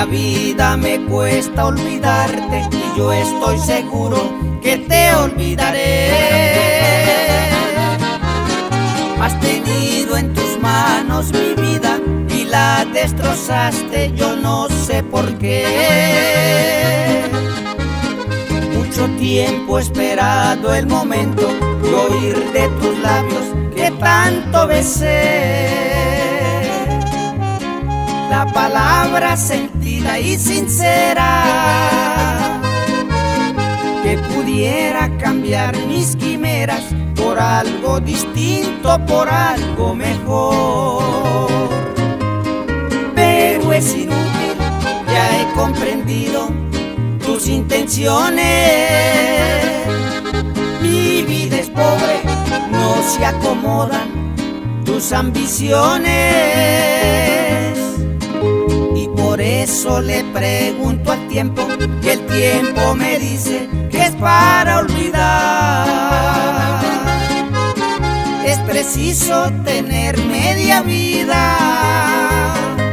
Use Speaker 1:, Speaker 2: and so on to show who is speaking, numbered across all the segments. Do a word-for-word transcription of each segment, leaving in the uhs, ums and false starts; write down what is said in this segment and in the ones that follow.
Speaker 1: vida me cuesta olvidarte y yo estoy seguro que te olvidaré. Has tenido en tus manos mi vida y la destrozaste, yo no sé por qué. Mucho tiempo he esperado el momento de oír de tus labios que tanto besé. La palabra sentida y sincera que pudiera cambiar mis quimeras por algo distinto, por algo mejor. Pero es inútil, ya he comprendido tus intenciones. Mi vida es pobre, no se acomodan tus ambiciones. Y por eso le pregunto al tiempo, y el tiempo me dice que es para olvidar. Es preciso tener media vida,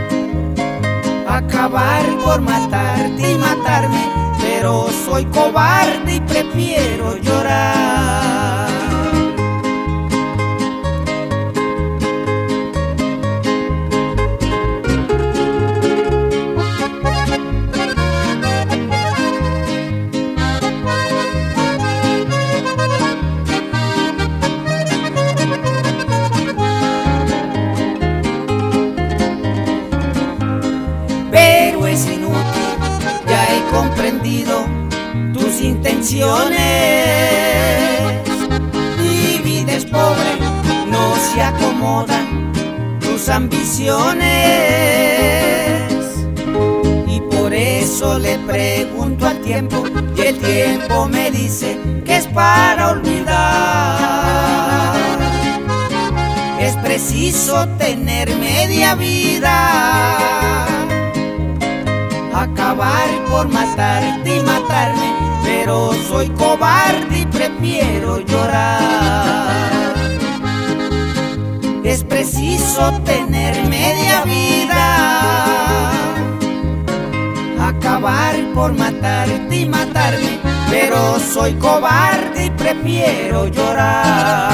Speaker 1: acabar por matarte y matarme, pero soy cobarde y prefiero llorar. Pero es inútil, ya he comprendido tus intenciones. Mi vida es pobre, no se acomodan tus ambiciones. Y por eso le pregunto al tiempo, y el tiempo me dice que es para olvidar. Es preciso tener media vida, acabar por matarte y matarme, pero soy cobarde y prefiero llorar. Es preciso tener media vida, acabar por matarte y matarme, pero soy cobarde y prefiero llorar.